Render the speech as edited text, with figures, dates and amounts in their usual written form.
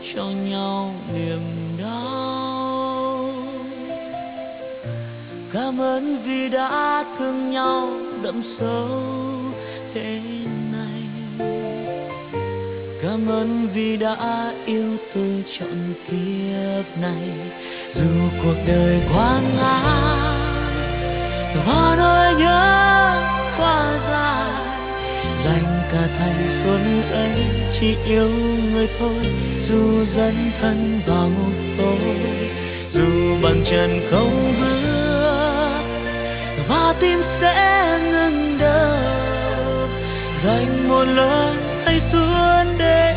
cho nhau niềm đau. Cảm ơn vì đã thương nhau đậm sâu thế này. Cảm ơn vì đã yêu tôi trọn kiếp này. Dù cuộc đời quá ngắn và nỗi nhớ quá dài, dành cả thanh xuân ấy chỉ yêu người thôi. Dù dấn thân vào một tối, dù bàn chân không bước và tim sẽ ngừng đập, dành một lần thanh xuân để